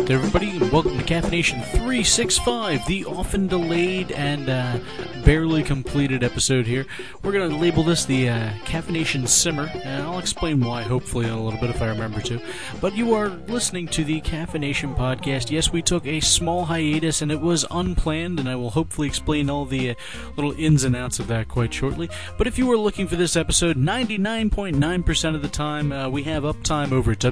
out there, everybody, and welcome to Caffeination 365, the often delayed and barely completed episode here. We're going to label this the Caffeination Simmer, and I'll explain why, hopefully, in a little bit if I remember to. But you are listening to the Caffeination Podcast. Yes, we took a small hiatus, and it was unplanned, and I will hopefully explain all the little ins and outs of that quite shortly. But if you were looking for this episode, 99.9% of the time, we have uptime over at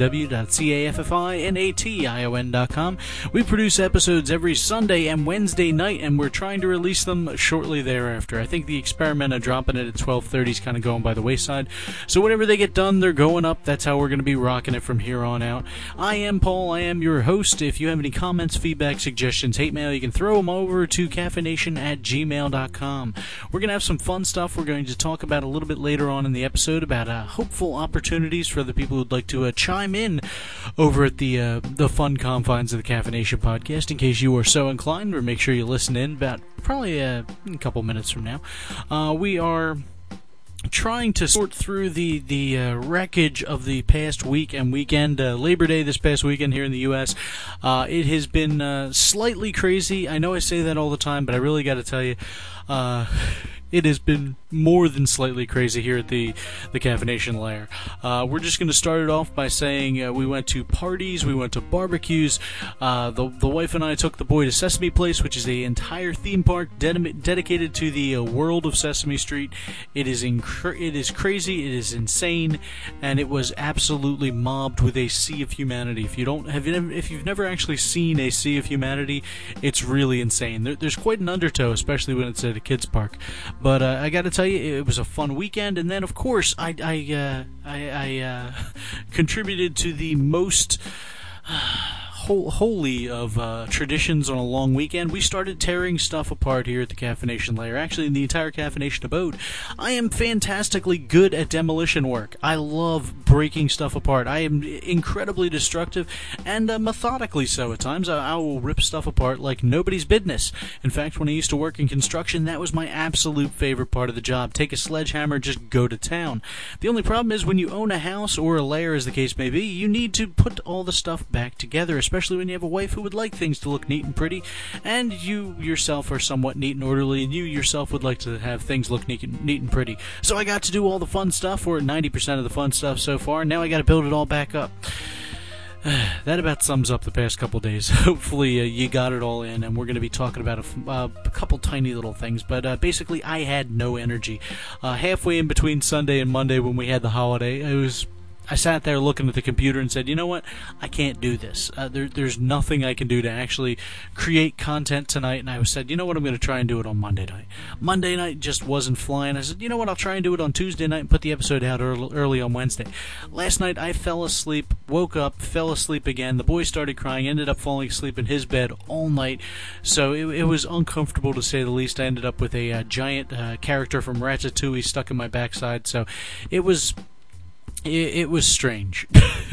www.caffination.com. We produce episodes every Sunday and Wednesday night, and we're trying to release them shortly thereafter. I think the experiment of dropping it at 12:30 is kind of going by the wayside. So whenever they get done, they're going up. That's how we're going to be rocking it from here on out. I am Paul. I am your host. If you have any comments, feedback, suggestions, hate mail, you can throw them over to caffeination@gmail.com. We're going to have some fun stuff we're going to talk about a little bit later on in the episode about hopeful opportunities for the people who'd like to chime in over at the fun confines of the Caffeination Podcast. In case you are so inclined, or make sure you listen in about probably a couple minutes from now. We are trying to sort through the wreckage of the past week and weekend. Labor Day this past weekend here in the U.S. It has been slightly crazy. I know I say that all the time, but I really got to tell you, it has been more than slightly crazy here at the Caffeination Lair. We're just going to start it off by saying we went to parties, we went to barbecues. The wife and I took the boy to Sesame Place, which is an entire theme park dedicated to the world of Sesame Street. It is crazy, it is insane, and it was absolutely mobbed with a sea of humanity. If you've never actually seen a sea of humanity, it's really insane. There's quite an undertow, especially when it's at a kids park. But I got to tell you, it was a fun weekend, and then of course I contributed to the most holy of traditions on a long weekend. We started tearing stuff apart here at the Caffeination Lair. Actually, in the entire Caffeination abode. I am fantastically good at demolition work. I love breaking stuff apart. I am incredibly destructive and methodically so at times. I will rip stuff apart like nobody's business. In fact, when I used to work in construction, that was my absolute favorite part of the job. Take a sledgehammer, just go to town. The only problem is when you own a house or a lair, as the case may be, you need to put all the stuff back together, especially when you have a wife who would like things to look neat and pretty, and you yourself are somewhat neat and orderly, and you yourself would like to have things look neat and pretty. So I got to do all the fun stuff, or 90% of the fun stuff so far, and now I got to build it all back up. That about sums up the past couple days. Hopefully you got it all in, and we're going to be talking about a couple tiny little things. But basically, I had no energy. Halfway in between Sunday and Monday when we had the holiday, I sat there looking at the computer and said, you know what, I can't do this. There's nothing I can do to actually create content tonight, and I said, you know what, I'm going to try and do it on Monday night. Monday night just wasn't flying. I said, you know what, I'll try and do it on Tuesday night and put the episode out early on Wednesday. Last night I fell asleep, woke up, fell asleep again. The boy started crying, ended up falling asleep in his bed all night, so it was uncomfortable to say the least. I ended up with a giant character from Ratatouille stuck in my backside, so it was strange.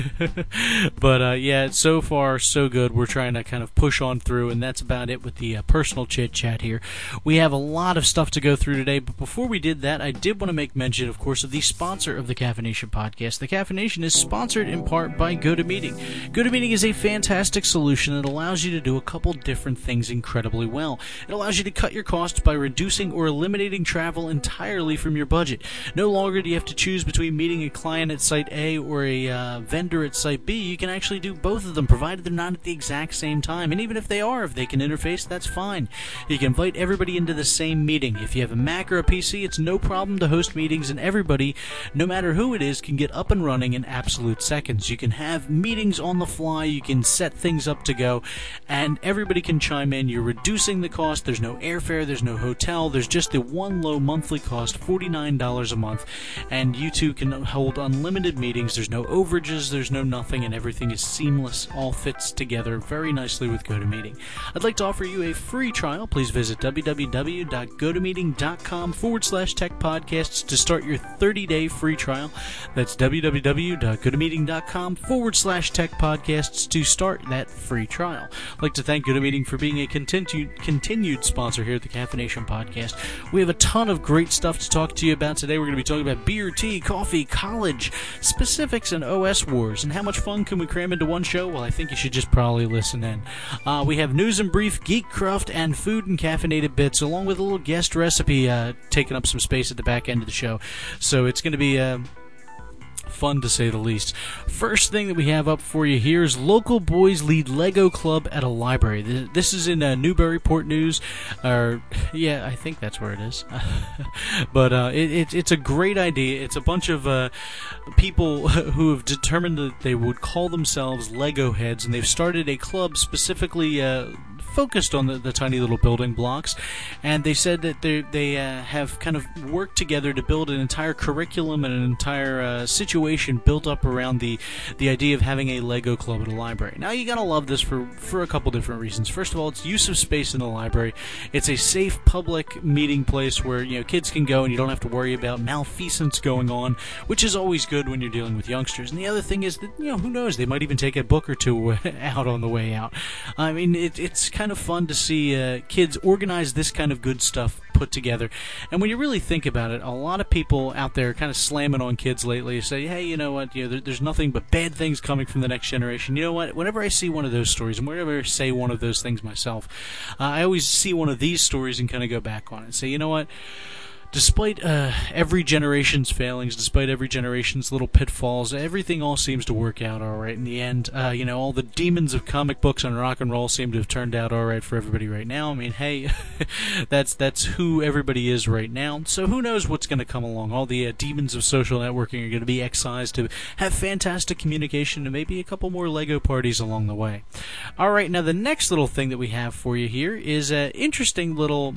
But yeah, so far so good. We're trying to kind of push on through, and that's about it with the personal chit-chat here. We have a lot of stuff to go through today, but before we did that, I did want to make mention, of course, of the sponsor of the Caffeination Podcast. The Caffeination is sponsored in part by GoToMeeting. GoToMeeting is a fantastic solution that allows you to do a couple different things incredibly well. It allows you to cut your costs by reducing or eliminating travel entirely from your budget. No longer do you have to choose between meeting a client at Site A or a vendor at Site B. You can actually do both of them, provided they're not at the exact same time. And even if they are, if they can interface, that's fine. You can invite everybody into the same meeting. If you have a Mac or a PC, it's no problem to host meetings, and everybody, no matter who it is, can get up and running in absolute seconds. You can have meetings on the fly, you can set things up to go, and everybody can chime in. You're reducing the cost. There's no airfare, there's no hotel, there's just the one low monthly cost, $49 a month, and you two can hold unlimited meetings. There's no overages, there's no nothing, and everything is seamless, all fits together very nicely with GoToMeeting. I'd like to offer you a free trial. Please visit www.gotomeeting.com/techpodcasts to start your 30-day free trial. That's www.gotomeeting.com/techpodcasts to start that free trial. I'd like to thank GoToMeeting for being a continued sponsor here at the Caffeination Podcast. We have a ton of great stuff to talk to you about today. We're going to be talking about beer, tea, coffee, college, specifics and OS wars, and how much fun can we cram into one show? Well, I think you should just probably listen in. We have news and brief, geek craft, and food and caffeinated bits, along with a little guest recipe taking up some space at the back end of the show. So it's going to be fun to say the least. First thing that we have up for you here is local boys lead Lego club at a library. This is in Newburyport News, yeah, I think that's where it is. But it's a great idea. It's a bunch of people who have determined that they would call themselves Lego heads, and they've started a club specifically focused on the tiny little building blocks, and they said that they have kind of worked together to build an entire curriculum and an entire situation built up around the idea of having a Lego club at a library. Now, you gotta love this for a couple different reasons. First of all, it's use of space in the library. It's a safe public meeting place where kids can go and you don't have to worry about malfeasance going on, which is always good when you're dealing with youngsters. And the other thing is that who knows, they might even take a book or two out on the way out. I mean, it's kind of fun to see kids organize this kind of good stuff put together. And when you really think about it, a lot of people out there kind of slamming on kids lately say, hey, you know what, there's nothing but bad things coming from the next generation. You know what, whenever I see one of those stories, and whenever I say one of those things myself, I always see one of these stories and kind of go back on it and say, you know what, despite every generation's failings, despite every generation's little pitfalls, everything all seems to work out all right in the end. All the demons of comic books and rock and roll seem to have turned out all right for everybody right now. I mean, hey, that's who everybody is right now. So who knows what's going to come along? All the demons of social networking are going to be excised to have fantastic communication and maybe a couple more Lego parties along the way. All right, now the next little thing that we have for you here is an interesting little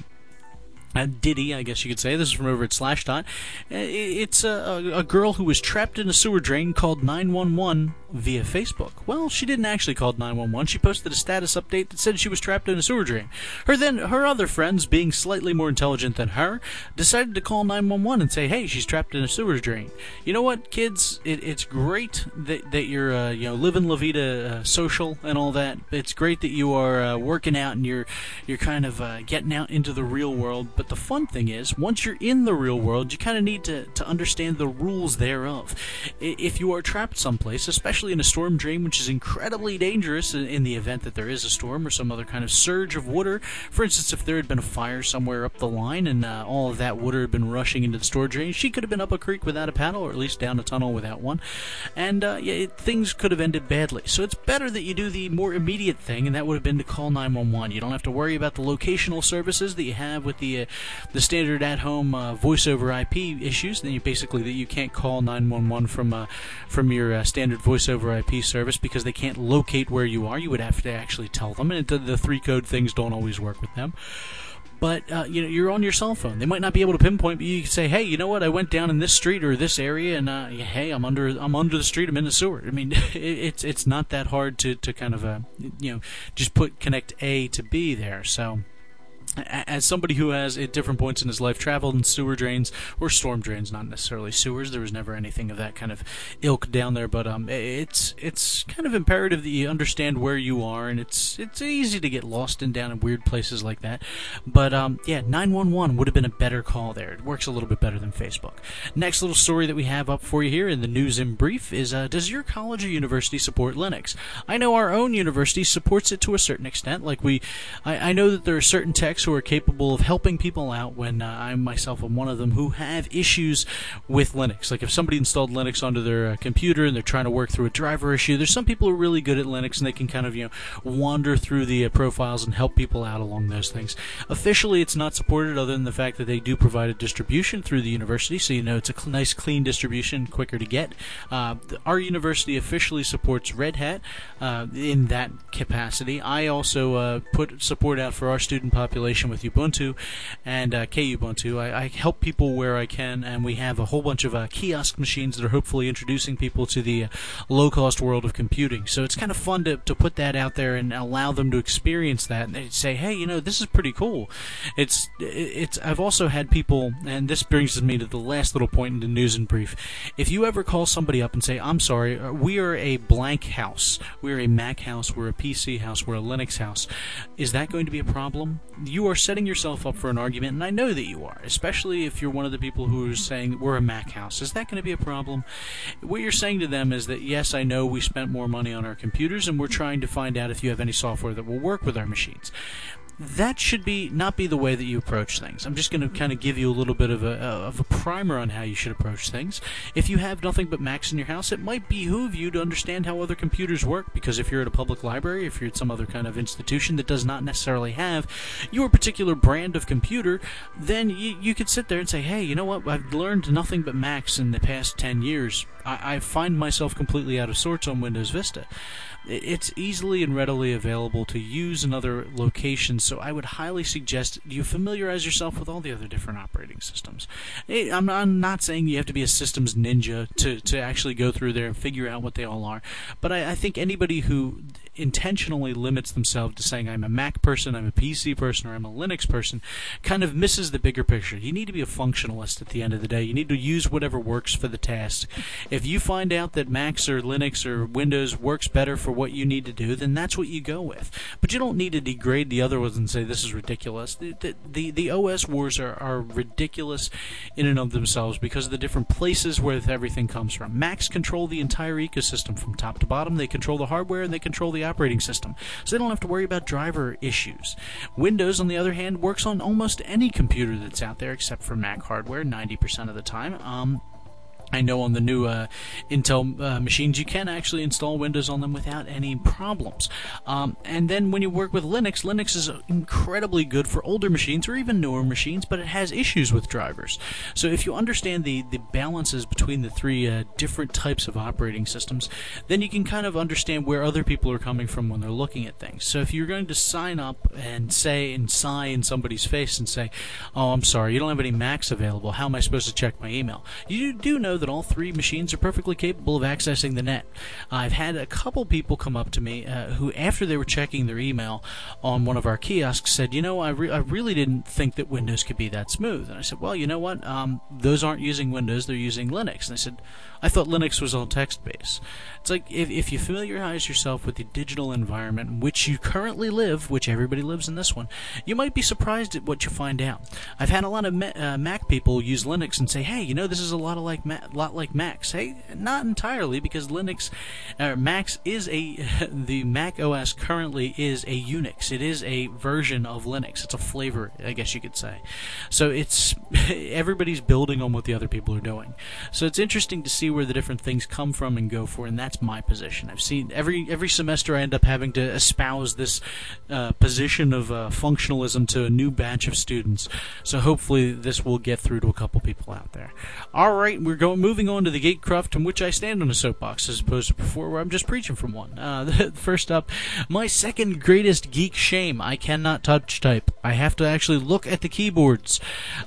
ditty, I guess you could say. This is from over at Slashdot. It's a girl who was trapped in a sewer drain called 911 via Facebook. Well, she didn't actually call 911. She posted a status update that said she was trapped in a sewer drain. Her other friends, being slightly more intelligent than her, decided to call 911 and say, hey, she's trapped in a sewer drain. You know what, kids? It's great that you're living La Vida social and all that. It's great that you are working out and you're kind of getting out into the real world. But the fun thing is, once you're in the real world, you kind of need to understand the rules thereof. If you are trapped someplace, especially in a storm drain, which is incredibly dangerous in the event that there is a storm or some other kind of surge of water. For instance, if there had been a fire somewhere up the line and all of that water had been rushing into the storm drain, she could have been up a creek without a paddle, or at least down a tunnel without one. And things could have ended badly. So it's better that you do the more immediate thing, and that would have been to call 911. You don't have to worry about the locational services that you have with the standard at-home voice-over IP issues. Then you can't call 911 from your standard voice-over IP service because they can't locate where you are. You would have to actually tell them, and the 3-code things don't always work with them. But you're on your cell phone. They might not be able to pinpoint, but you can say, hey, you know what? I went down in this street or this area, and hey, I'm under the street. I'm in the sewer. I mean, it's not that hard to kind of just connect A to B there. So, as somebody who has, at different points in his life, traveled in sewer drains, or storm drains, not necessarily sewers, there was never anything of that kind of ilk down there, but it's kind of imperative that you understand where you are, and it's easy to get lost down in weird places like that. But 911 would have been a better call there. It works a little bit better than Facebook. Next little story that we have up for you here in the news in brief is, does your college or university support Linux? I know our own university supports it to a certain extent. I know that there are certain techs who are capable of helping people out when I myself am one of them who have issues with Linux. Like if somebody installed Linux onto their computer and they're trying to work through a driver issue, there's some people who are really good at Linux and they can kind of wander through the profiles and help people out along those things. Officially, it's not supported other than the fact that they do provide a distribution through the university, so it's a nice clean distribution, quicker to get. Our university officially supports Red Hat in that capacity. I also put support out for our student population with Ubuntu and KUbuntu. I help people where I can, and we have a whole bunch of kiosk machines that are hopefully introducing people to the low-cost world of computing. So it's kind of fun to put that out there and allow them to experience that, and they say, hey, this is pretty cool. I've also had people, and this brings me to the last little point in the news and brief. If you ever call somebody up and say, I'm sorry, we are a blank house, we're a Mac house, we're a PC house, we're a Linux house, is that going to be a problem? You you are setting yourself up for an argument, and I know that you are, especially if you're one of the people who are saying, we're a Mac house. Is that going to be a problem? What you're saying to them is that, yes, I know we spent more money on our computers, and we're trying to find out if you have any software that will work with our machines. That should not be the way that you approach things. I'm just going to kind of give you a little bit of a primer on how you should approach things. If you have nothing but Macs in your house, it might behoove you to understand how other computers work, because if you're at a public library, if you're at some other kind of institution that does not necessarily have your particular brand of computer, then you could sit there and say, hey, you know what, I've learned nothing but Macs in the past 10 years. I find myself completely out of sorts on Windows Vista. It's easily and readily available to use in other locations, so I would highly suggest you familiarize yourself with all the other different operating systems. I'm not saying you have to be a systems ninja to actually go through there and figure out what they all are, but I think anybody who intentionally limits themselves to saying I'm a Mac person, I'm a PC person, or I'm a Linux person kind of misses the bigger picture. You need to be a functionalist at the end of the day. You need to use whatever works for the task. If you find out that Macs or Linux or Windows works better for what you need to do, then that's what you go with. But you don't need to degrade the other ones and say this is ridiculous. The OS wars are ridiculous in and of themselves because of the different places where everything comes from. Macs control the entire ecosystem from top to bottom. They control the hardware and they control the operating system, so they don't have to worry about driver issues. Windows, on the other hand, works on almost any computer that's out there except for Mac hardware 90% of the time. I know on the new Intel machines you can actually install Windows on them without any problems. And then when you work with Linux, Linux is incredibly good for older machines or even newer machines, but it has issues with drivers. So if you understand the balances between the three different types of operating systems, then you can kind of understand where other people are coming from when they're looking at things. So if you're going to sign up and say and sigh in somebody's face and say, oh, I'm sorry, you don't have any Macs available, how am I supposed to check my email? You do know that all three machines are perfectly capable of accessing the net. I've had a couple people come up to me who, after they were checking their email on one of our kiosks, said, you know, I really didn't think that Windows could be that smooth. And I said, well, you know what? Those aren't using Windows, they're using Linux. And I said, I thought Linux was all text-based. It's like, if you familiarize yourself with the digital environment in which you currently live, which everybody lives in this one, you might be surprised at what you find out. I've had a lot of Mac people use Linux and say, hey, you know, this is a lot like Macs. Hey, not entirely, because Macs is the Mac OS currently is a Unix. It is a version of Linux. It's a flavor, I guess you could say. So it's everybody's building on what the other people are doing. So it's interesting to see where the different things come from and go for, and that's my position. I've seen every semester I end up having to espouse this position of functionalism to a new batch of students. So hopefully this will get through to a couple people out there. All right, we're moving on to the Gatecraft in which I stand on a soapbox as opposed to before where I'm just preaching from one. First up, my second greatest geek shame: I cannot touch type. I have to actually look at the keyboards.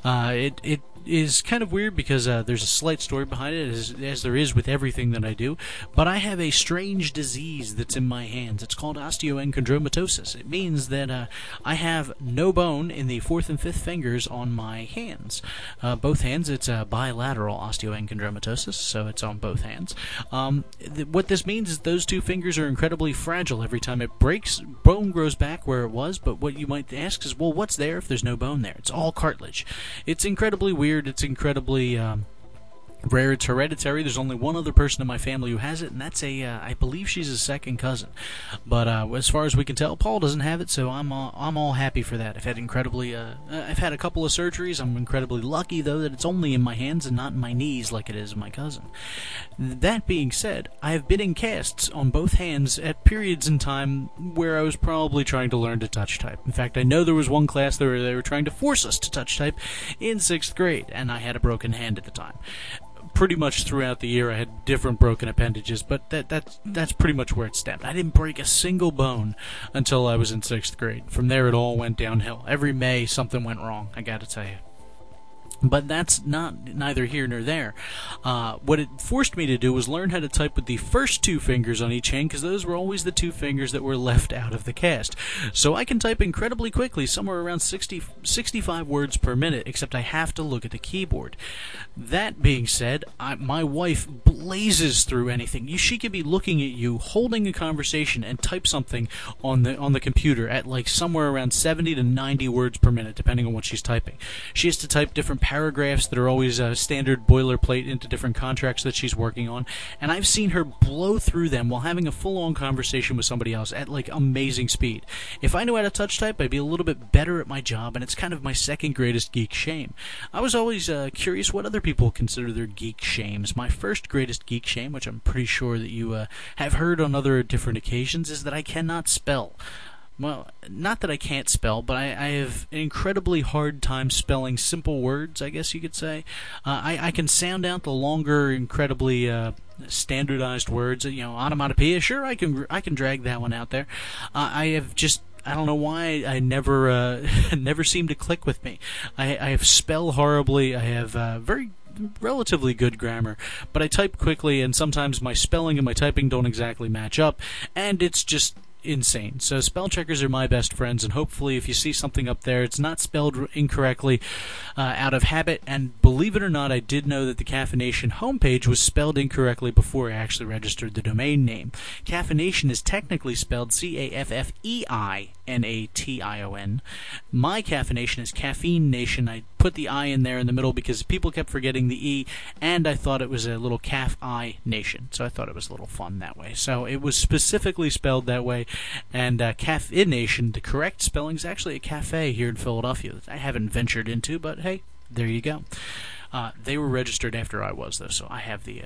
It is kind of weird because there's a slight story behind it, as there is with everything that I do, but I have a strange disease that's in my hands. It's called osteoenchondromatosis. It means that I have no bone in the fourth and fifth fingers on my hands. Both hands, it's a bilateral osteoenchondromatosis, so it's on both hands. What this means is those two fingers are incredibly fragile. Every time it breaks, bone grows back where it was, but what you might ask is, well, what's there if there's no bone there? It's all cartilage. It's incredibly weird. It's incredibly rare. It's hereditary. There's only one other person in my family who has it, and that's I believe she's a second cousin. But as far as we can tell, Paul doesn't have it, so I'm all happy for that. I've had a couple of surgeries. I'm incredibly lucky, though, that it's only in my hands and not in my knees like it is in my cousin. That being said, I have been in casts on both hands at periods in time where I was probably trying to learn to touch type. In fact, I know there was one class where they were trying to force us to touch type in 6th grade, and I had a broken hand at the time. Pretty much throughout the year I had different broken appendages, but that's pretty much where it stemmed. I didn't break a single bone until I was in 6th grade. From there it all went downhill. Every May something went wrong, I gotta tell you. But that's neither here nor there. What it forced me to do was learn how to type with the first two fingers on each hand, because those were always the two fingers that were left out of the cast. So I can type incredibly quickly, somewhere around 65 words per minute, except I have to look at the keyboard. That being said, my wife blazes through anything. She could be looking at you, holding a conversation, and type something on the computer at like somewhere around 70 to 90 words per minute, depending on what she's typing. She has to type different paragraphs that are always standard boilerplate into different contracts that she's working on, and I've seen her blow through them while having a full-on conversation with somebody else at like amazing speed. If I knew how to touch type, I'd be a little bit better at my job, and it's kind of my second greatest geek shame. I was always curious what other people consider their geek shames. My first greatest geek shame, which I'm pretty sure that you have heard on other different occasions, is that I cannot spell. Well, not that I can't spell, but I have an incredibly hard time spelling simple words, I guess you could say. I can sound out the longer, incredibly standardized words. Onomatopoeia, sure, I can drag that one out there. I don't know why I never seem to click with me. I spell horribly. I have relatively good grammar, but I type quickly, and sometimes my spelling and my typing don't exactly match up, and it's just insane. So spell checkers are my best friends, and hopefully if you see something up there, it's not spelled incorrectly out of habit. And believe it or not, I did know that the Caffeination homepage was spelled incorrectly before I actually registered the domain name. Caffeination is technically spelled Caffeination. My Caffeination is Caffeine Nation. I put the I in there in the middle because people kept forgetting the E, and I thought it was a little Caff-I Nation, so I thought it was a little fun that way. So it was specifically spelled that way, and Caffeination, the correct spelling, is actually a cafe here in Philadelphia that I haven't ventured into, but hey, there you go. They were registered after I was, though, so I have the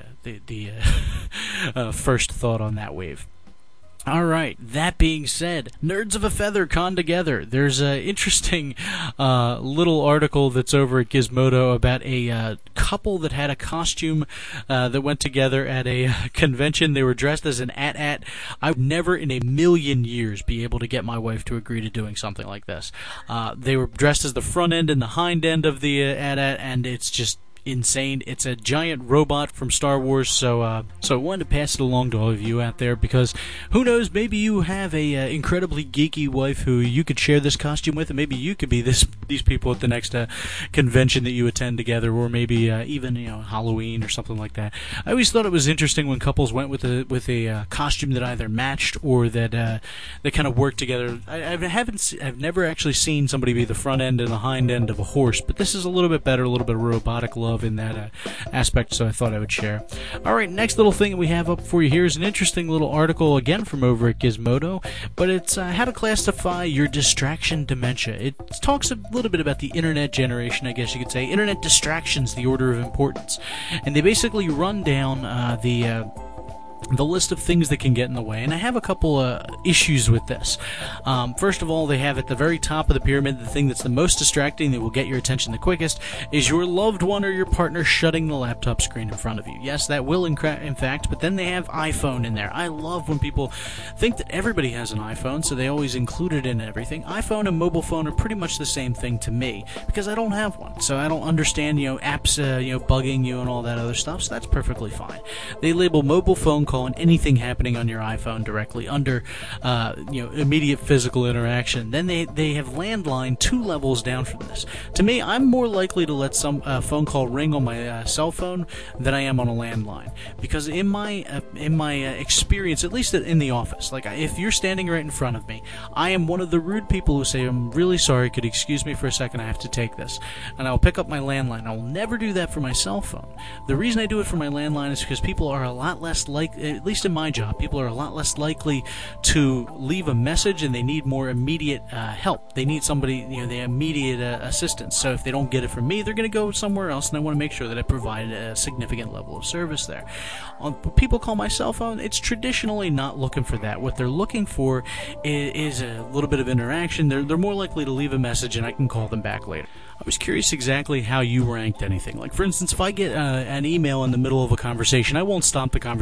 first thought on that wave. Alright, that being said, Nerds of a Feather con together. There's an interesting little article that's over at Gizmodo about a couple that had a costume that went together at a convention. They were dressed as an AT-AT. I would never in a million years be able to get my wife to agree to doing something like this. They were dressed as the front end and the hind end of the AT-AT, and it's just insane. It's a giant robot from Star Wars, so I wanted to pass it along to all of you out there, because who knows, maybe you have a incredibly geeky wife who you could share this costume with, and maybe you could be these people at the next convention that you attend together, or maybe even Halloween or something like that. I always thought it was interesting when couples went with a costume that either matched or that they kind of worked together. I've never actually seen somebody be the front end and the hind end of a horse, but this is a little bit better, a little bit of robotic love in that aspect, so I thought I would share. Alright, next little thing that we have up for you here is an interesting little article, again from over at Gizmodo, but it's how to classify your distraction dementia. It talks a little bit about the internet generation, I guess you could say. Internet distractions, the order of importance. And they basically run down the list of things that can get in the way, and I have a couple issues with this. First of all, they have at the very top of the pyramid, the thing that's the most distracting, that will get your attention the quickest, is your loved one or your partner shutting the laptop screen in front of you. Yes, that will in fact, but then they have iPhone in there. I love when people think that everybody has an iPhone, so they always include it in everything. iPhone and mobile phone are pretty much the same thing to me, because I don't have one, so I don't understand, apps, bugging you and all that other stuff, so that's perfectly fine. They label mobile phone call and anything happening on your iPhone directly under immediate physical interaction. Then they have landline 2 levels down from this. To me, I'm more likely to let some phone call ring on my cell phone than I am on a landline, because in my experience, at least in the office, like if you're standing right in front of me, I am one of the rude people who say, "I'm really sorry, could you excuse me for a second, I have to take this," and I'll pick up my landline. I will never do that for my cell phone. The reason I do it for my landline is because people are a lot less at least in my job, people are a lot less likely to leave a message, and they need more immediate help. They need somebody, the immediate assistance. So if they don't get it from me, they're going to go somewhere else, and I want to make sure that I provide a significant level of service there. When people call my cell phone, it's traditionally not looking for that. What they're looking for is a little bit of interaction. They're more likely to leave a message, and I can call them back later. I was curious exactly how you ranked anything. Like, for instance, if I get an email in the middle of a conversation, I won't stop the conversation to read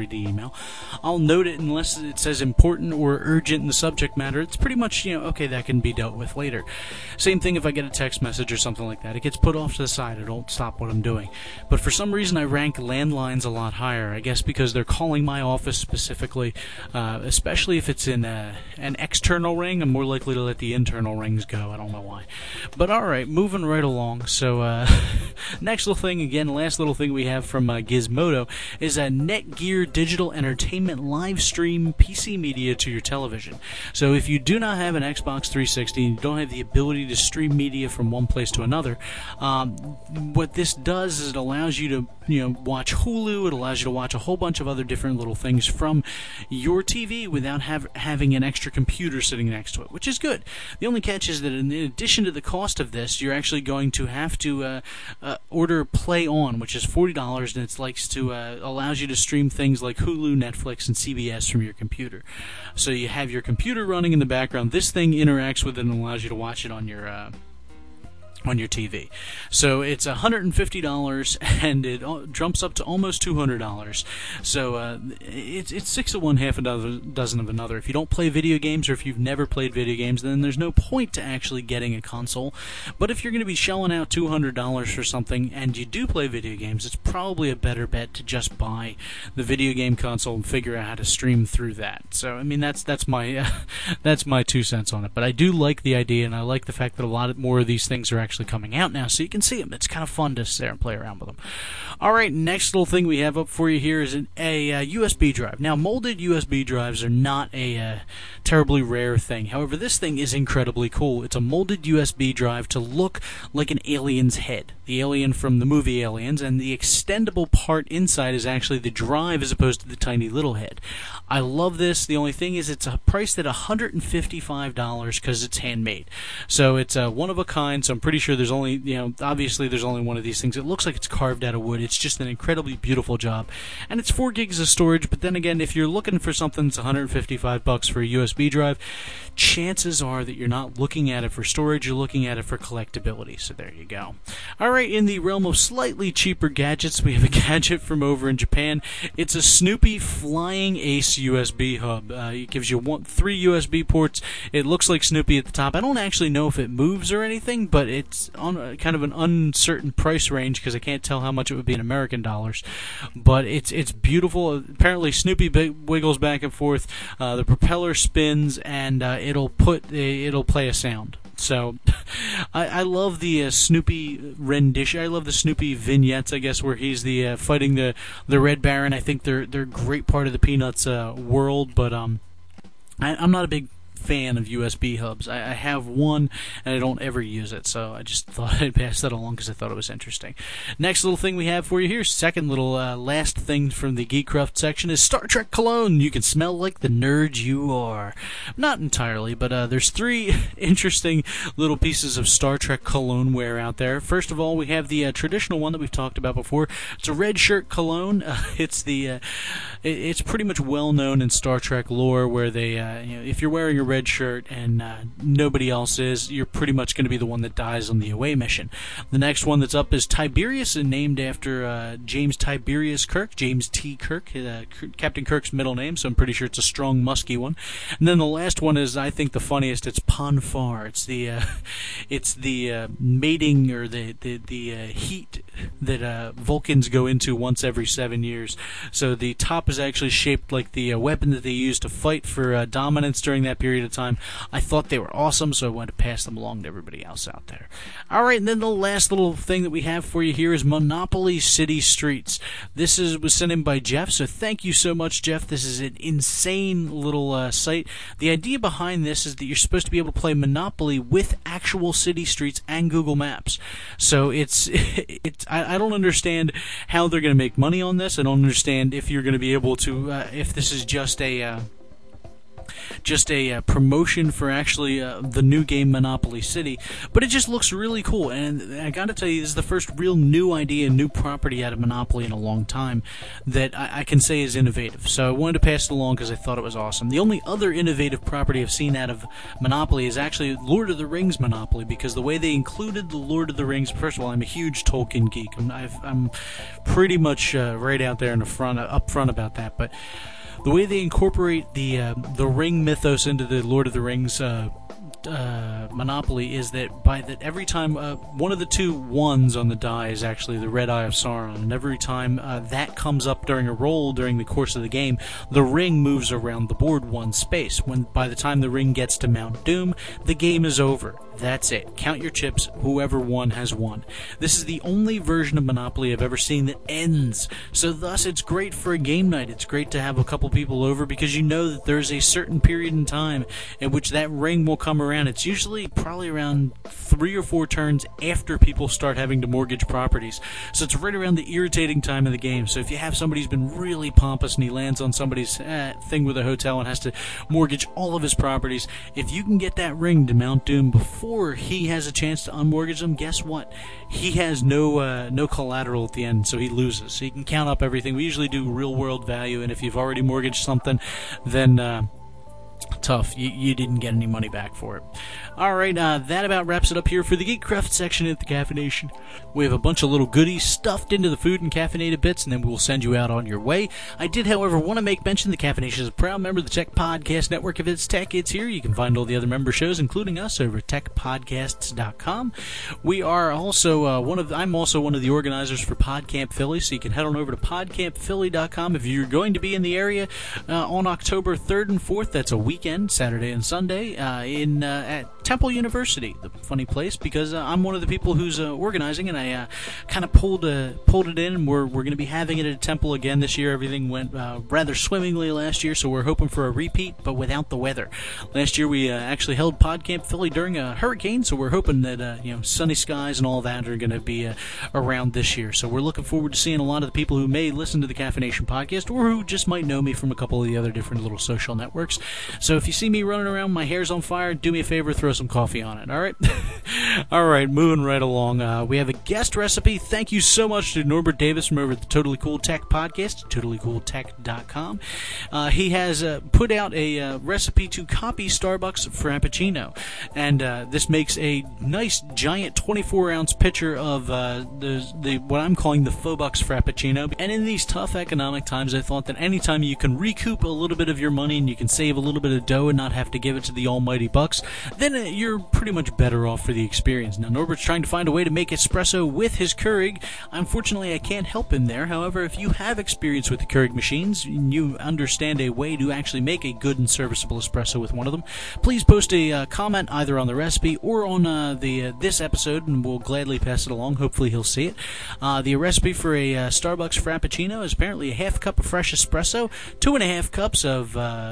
read the email. I'll note it unless it says important or urgent in the subject matter. It's pretty much, okay, that can be dealt with later. Same thing if I get a text message or something like that. It gets put off to the side. I don't stop what I'm doing. But for some reason, I rank landlines a lot higher. I guess because they're calling my office specifically, especially if it's in an external ring. I'm more likely to let the internal rings go. I don't know why. But alright, moving right along. So, next little thing, again, last little thing we have from Gizmodo is a Netgear digital entertainment live stream PC media to your television. So if you do not have an Xbox 360 and you don't have the ability to stream media from one place to another, what this does is it allows you to watch Hulu. It allows you to watch a whole bunch of other different little things from your TV without having an extra computer sitting next to it, which is good. The only catch is that in addition to the cost of this, you're actually going to have to order Play On, which is $40, and it's likes to allows you to stream things like Hulu, Netflix, and CBS from your computer. So you have your computer running in the background. This thing interacts with it and allows you to watch it on your TV. So it's $150, and it jumps up to almost $200. So it's 6 of one, half a dozen of another. If you don't play video games, or if you've never played video games, then there's no point to actually getting a console. But if you're going to be shelling out $200 for something, and you do play video games, it's probably a better bet to just buy the video game console and figure out how to stream through that. So I mean that's my that's my 2 cents on it. But I do like the idea, and I like the fact that a lot more of these things are actually coming out now, so you can see them. It's kind of fun to sit there and play around with them. Alright, next little thing we have up for you here is a USB drive. Now, molded USB drives are not a terribly rare thing. However, this thing is incredibly cool. It's a molded USB drive to look like an alien's head. The alien from the movie Aliens, and the extendable part inside is actually the drive as opposed to the tiny little head. I love this. The only thing is it's priced at $155 because it's handmade. So it's one of a kind, so I'm pretty sure there's only, obviously there's only one of these things. It looks like it's carved out of wood. It's just an incredibly beautiful job. And it's 4 gigs of storage, but then again, if you're looking for something that's $155 for a USB drive, chances are that you're not looking at it for storage, you're looking at it for collectability. So there you go. Alright, in the realm of slightly cheaper gadgets, we have a gadget from over in Japan. It's a Snoopy Flying Ace USB hub. It gives you 3 USB ports. It looks like Snoopy at the top. I don't actually know if it moves or anything, but it's on kind of an uncertain price range because I can't tell how much it would be in American dollars. But it's beautiful. Apparently Snoopy wiggles back and forth. The propeller spins, and it'll play a sound. So, I love the Snoopy rendition. I love the Snoopy vignettes, I guess, where he's the fighting the Red Baron. I think they're a great part of the Peanuts world, but I'm not a big fan of USB hubs. I have one, and I don't ever use it, so I just thought I'd pass that along because I thought it was interesting. Next little thing we have for you here, second little last thing from the Geekcraft section, is Star Trek cologne. You can smell like the nerd you are. Not entirely, but there's 3 interesting little pieces of Star Trek cologne wear out there. First of all, we have the traditional one that we've talked about before. It's a red shirt cologne. It's pretty much well known in Star Trek lore, where they, if you're wearing a red shirt and nobody else is, you're pretty much going to be the one that dies on the away mission. The next one that's up is Tiberius, named after James Tiberius Kirk, James T. Kirk, Captain Kirk's middle name, so I'm pretty sure it's a strong, musky one. And then the last one is, I think, the funniest. It's Ponfar. It's the mating, or the heat that Vulcans go into once every 7 years. So the top is actually shaped like the weapon that they use to fight for dominance during that period of time. I thought they were awesome, so I wanted to pass them along to everybody else out there. Alright, and then the last little thing that we have for you here is Monopoly City Streets. This was sent in by Jeff, so thank you so much, Jeff. This is an insane little site. The idea behind this is that you're supposed to be able to play Monopoly with actual city streets and Google Maps. So I don't understand how they're going to make money on this. I don't understand if you're going to be able to, if this is just a just a promotion for actually the new game Monopoly City, but it just looks really cool. And I gotta tell you, this is the first real new idea, new property out of Monopoly in a long time that I can say is innovative. So I wanted to pass it along because I thought it was awesome. The only other innovative property I've seen out of Monopoly is actually Lord of the Rings Monopoly, because the way they included the Lord of the Rings, first of all, I'm a huge Tolkien geek. I'm pretty much right out there in the front, up front about that, but the way they incorporate the ring mythos into the Lord of the Rings Monopoly is that every time one of the two ones on the die is actually the Red Eye of Sauron, and every time that comes up during a roll during the course of the game, the ring moves around the board one space. By the time the ring gets to Mount Doom, the game is over. That's it. Count your chips. Whoever won has won. This is the only version of Monopoly I've ever seen that ends. So thus, it's great for a game night. It's great to have a couple people over because you know that there's a certain period in time in which that ring will come around. It's usually probably around 3 or 4 turns after people start having to mortgage properties. So it's right around the irritating time of the game. So if you have somebody who's been really pompous and he lands on somebody's thing with a hotel and has to mortgage all of his properties, if you can get that ring to Mount Doom before he has a chance to unmortgage them, guess what? He has no collateral at the end, so he loses. So you can count up everything. We usually do real world value, and if you've already mortgaged something, then tough. You didn't get any money back for it. Alright, that about wraps it up here for the Geekcraft section at the Caffeination. We have a bunch of little goodies stuffed into the food and caffeinated bits, and then we'll send you out on your way. I did, however, want to make mention the Caffeination is a proud member of the Tech Podcast Network. If it's tech, it's here. You can find all the other member shows, including us, over at techpodcasts.com. We are also I'm also one of the organizers for PodCamp Philly, so you can head on over to podcampphilly.com if you're going to be in the area on October 3rd and 4th. That's a weekend, Saturday and Sunday, at Temple University, the funny place, because I'm one of the people who's organizing, and I kind of pulled it in, and we're going to be having it at Temple again this year. Everything went rather swimmingly last year, so we're hoping for a repeat, but without the weather. Last year we actually held PodCamp Philly during a hurricane, so we're hoping that sunny skies and all that are going to be around this year. So we're looking forward to seeing a lot of the people who may listen to the Caffeination podcast, or who just might know me from a couple of the other different little social networks. So if you see me running around, my hair's on fire, do me a favor, throw some coffee on it, alright? Alright, moving right along. We have a guest recipe. Thank you so much to Norbert Davis from over at the Totally Cool Tech podcast, totallycooltech.com. He has put out a recipe to copy Starbucks Frappuccino, and this makes a nice giant 24-ounce pitcher of the what I'm calling the Faux-Bucks Frappuccino. And in these tough economic times, I thought that anytime you can recoup a little bit of your money and you can save a little bit of dough and not have to give it to the almighty bucks, then you're pretty much better off for the experience. Now, Norbert's trying to find a way to make espresso with his Keurig. Unfortunately, I can't help him there. However, if you have experience with the Keurig machines and you understand a way to actually make a good and serviceable espresso with one of them, please post a comment either on the recipe or on this episode, and we'll gladly pass it along. Hopefully he'll see it. The recipe for a Starbucks Frappuccino is apparently a half cup of fresh espresso, 2.5 cups of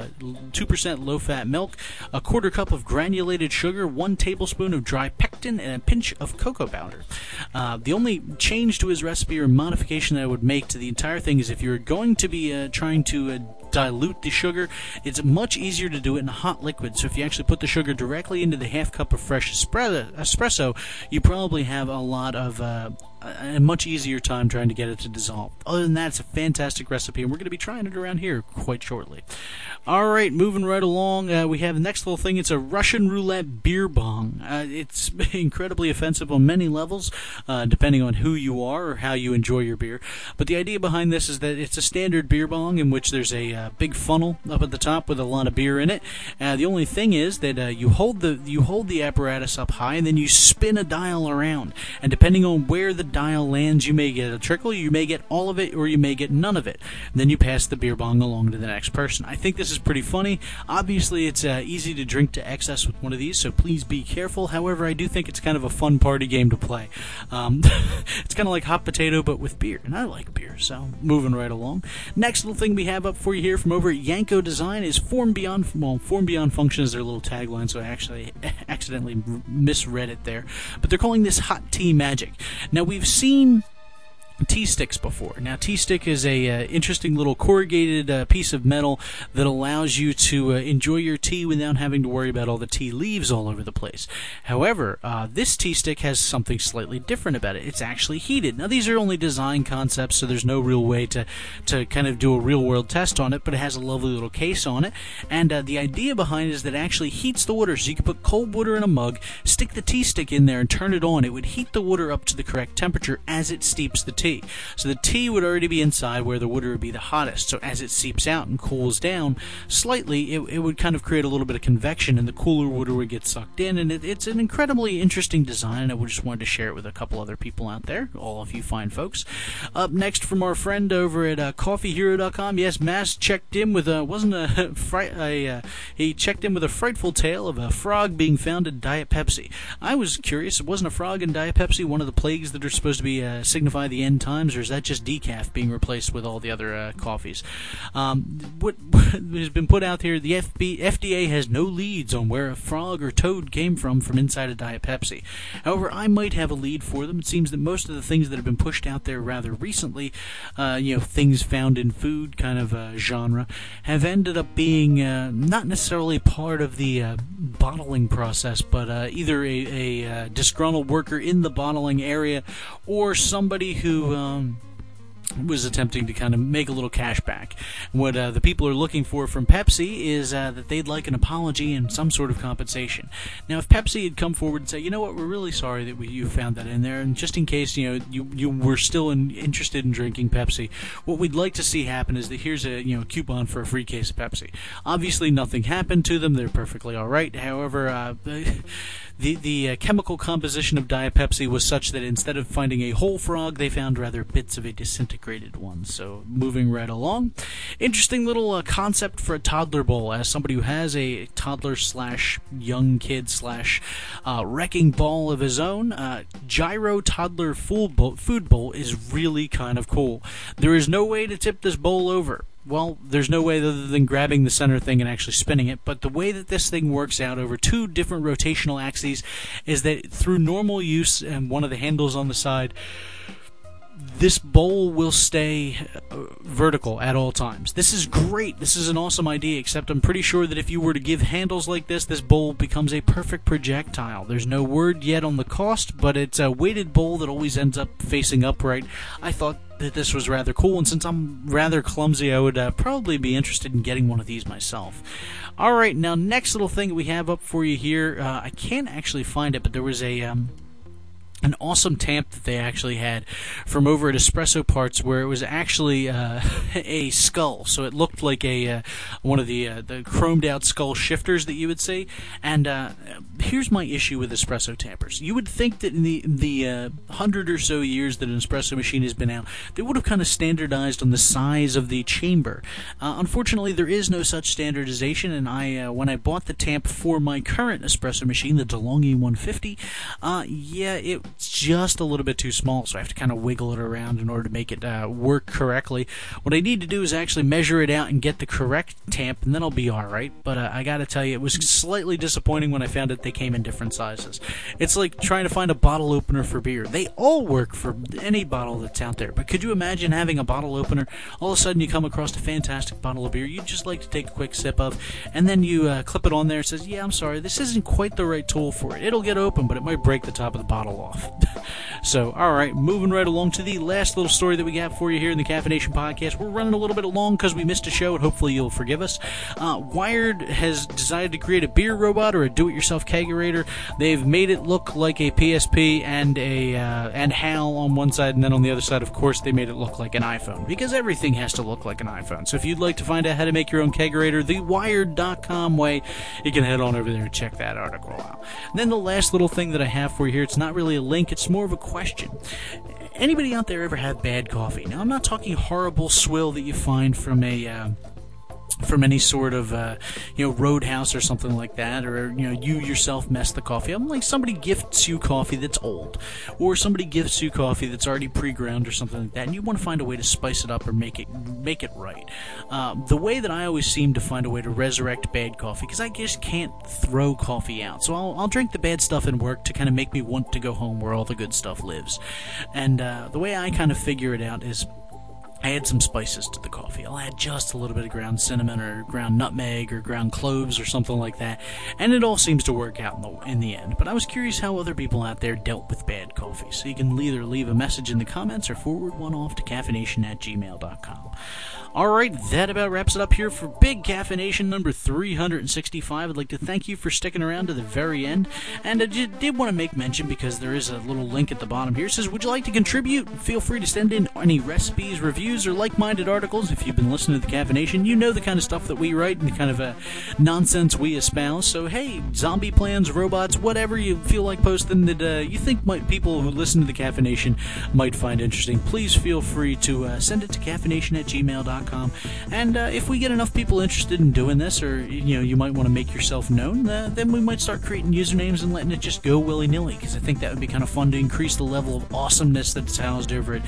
2% low-fat milk, a quarter cup of granulated sugar, 1 tablespoon of dry pectin, and a pinch of cocoa powder. The only change to his recipe or modification that I would make to the entire thing is if you're going to be trying to dilute the sugar, it's much easier to do it in a hot liquid. So if you actually put the sugar directly into the half cup of fresh espresso, you probably have a lot of a much easier time trying to get it to dissolve. Other than that, it's a fantastic recipe, and we're going to be trying it around here quite shortly. Alright, moving right along, we have the next little thing. It's a Russian roulette beer bong. It's incredibly offensive on many levels, depending on who you are or how you enjoy your beer. But the idea behind this is that it's a standard beer bong in which there's a big funnel up at the top with a lot of beer in it. The only thing is that you hold the apparatus up high, and then you spin a dial around. And depending on where the dial lands, you may get a trickle, you may get all of it, or you may get none of it. And then you pass the beer bong along to the next person. I think this is pretty funny. Obviously, it's easy to drink to excess with one of these, so please be careful. However, I do think it's kind of a fun party game to play. It's kind of like hot potato, but with beer, and I like beer, so moving right along. Next little thing we have up for you here from over at Yanko Design is Form Beyond Function is their little tagline, so I actually accidentally misread it there. But they're calling this Hot Tea Magic. Now, we've seen tea sticks before. Now, tea stick is a interesting little corrugated piece of metal that allows you to enjoy your tea without having to worry about all the tea leaves all over the place. However, this tea stick has something slightly different about it. It's actually heated. Now, these are only design concepts, so there's no real way to kind of do a real-world test on it, but it has a lovely little case on it, and the idea behind it is that it actually heats the water, so you can put cold water in a mug, stick the tea stick in there, and turn it on. It would heat the water up to the correct temperature as it steeps the tea. So the tea would already be inside where the water would be the hottest. So as it seeps out and cools down slightly, it would kind of create a little bit of convection, and the cooler water would get sucked in. And it's an incredibly interesting design, and I just wanted to share it with a couple other people out there, all of you fine folks. Up next from our friend over at CoffeeHero.com. Yes, Mass checked in with he checked in with a frightful tale of a frog being found in Diet Pepsi. I was curious, wasn't a frog in Diet Pepsi one of the plagues that are supposed to be signify the end times, or is that just decaf being replaced with all the other coffees? What has been put out here, the FDA has no leads on where a frog or toad came from inside a Diet Pepsi. However, I might have a lead for them. It seems that most of the things that have been pushed out there rather recently, things found in food kind of genre, have ended up being not necessarily part of the bottling process, but either a disgruntled worker in the bottling area or somebody who was attempting to kind of make a little cash back. What the people are looking for from Pepsi is that they'd like an apology and some sort of compensation. Now, if Pepsi had come forward and said, you know what, we're really sorry that you found that in there, and just in case you were still interested in drinking Pepsi, what we'd like to see happen is that here's a coupon for a free case of Pepsi. Obviously, nothing happened to them. They're perfectly all right. However, the chemical composition of Diet Pepsi was such that instead of finding a whole frog, they found rather bits of a disintegrated one. So, moving right along. Interesting little concept for a toddler bowl. As somebody who has a toddler / young kid / wrecking ball of his own, Gyro Toddler Food Bowl is really kind of cool. There is no way to tip this bowl over. Well, there's no way other than grabbing the center thing and actually spinning it, but the way that this thing works out over two different rotational axes is that through normal use and one of the handles on the side, this bowl will stay vertical at all times. This is great. This is an awesome idea, except I'm pretty sure that if you were to give handles like this bowl becomes a perfect projectile. There's no word yet on the cost, but it's a weighted bowl that always ends up facing upright. I thought that this was rather cool, and since I'm rather clumsy, I would probably be interested in getting one of these myself. Alright, now next little thing that we have up for you here, I can't actually find it, but there was an awesome tamp that they actually had from over at Espresso Parts, where it was actually a skull. So it looked like one of the chromed out skull shifters that you would see. And here's my issue with espresso tampers. You would think that in the 100 or so years that an espresso machine has been out, they would have kind of standardized on the size of the chamber. Unfortunately, there is no such standardization, and when I bought the tamp for my current espresso machine, the DeLonghi 150, it's just a little bit too small, so I have to kind of wiggle it around in order to make it work correctly. What I need to do is actually measure it out and get the correct tamp, and then I'll be alright. But I gotta tell you, it was slightly disappointing when I found that they came in different sizes. It's like trying to find a bottle opener for beer. They all work for any bottle that's out there, but could you imagine having a bottle opener, all of a sudden you come across a fantastic bottle of beer you'd just like to take a quick sip of, and then you clip it on there and says, yeah, I'm sorry, this isn't quite the right tool for it. It'll get open, but it might break the top of the bottle off. So, alright, moving right along to the last little story that we got for you here in the Caffeination Podcast. We're running a little bit long because we missed a show, and hopefully you'll forgive us. Wired has decided to create a beer robot, or a do-it-yourself kegerator. They've made it look like a PSP and and HAL on one side, and then on the other side, of course, they made it look like an iPhone, because everything has to look like an iPhone. So if you'd like to find out how to make your own kegerator the Wired.com way, you can head on over there and check that article out. And then the last little thing that I have for you here, it's not really a link, it's more of a question. Anybody out there ever have bad coffee? Now, I'm not talking horrible swill that you find from a from any sort of Roadhouse or something like that, or you yourself mess the coffee up. Like somebody gifts you coffee that's old, or somebody gifts you coffee that's already pre-ground or something like that, and you want to find a way to spice it up or make it right. The way that I always seem to find a way to resurrect bad coffee, because I just can't throw coffee out, so I'll drink the bad stuff in work to kind of make me want to go home where all the good stuff lives. And the way I kind of figure it out is I add some spices to the coffee. I'll add just a little bit of ground cinnamon or ground nutmeg or ground cloves or something like that, and it all seems to work out in the end. But I was curious how other people out there dealt with bad coffee, so you can either leave a message in the comments or forward one off to caffeination@gmail.com. Alright, that about wraps it up here for Big Caffeination number 365. I'd like to thank you for sticking around to the very end, and I did want to make mention, because there is a little link at the bottom here. It says, would you like to contribute? Feel free to send in any recipes, reviews, or like-minded articles. If you've been listening to the Caffeination, you know the kind of stuff that we write and the kind of nonsense we espouse. So hey, zombie plans, robots, whatever you feel like posting that you think people who listen to the Caffeination might find interesting, please feel free to send it to caffeination@gmail.com. And if we get enough people interested in doing this, or you might want to make yourself known, then we might start creating usernames and letting it just go willy-nilly, because I think that would be kind of fun to increase the level of awesomeness that's housed over at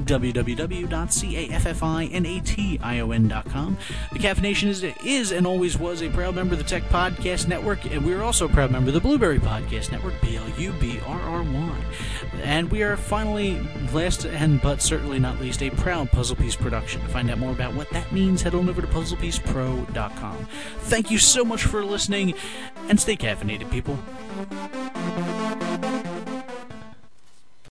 www.caffeination.com. The Caffeination is and always was a proud member of the Tech Podcast Network, and we're also a proud member of the Blueberry Podcast Network, BLUBRRY. And we are finally, last and but certainly not least, a proud Puzzle Piece production. To find out more about what that means, head on over to puzzlepiecepro.com. Thank you so much for listening, and stay caffeinated, people.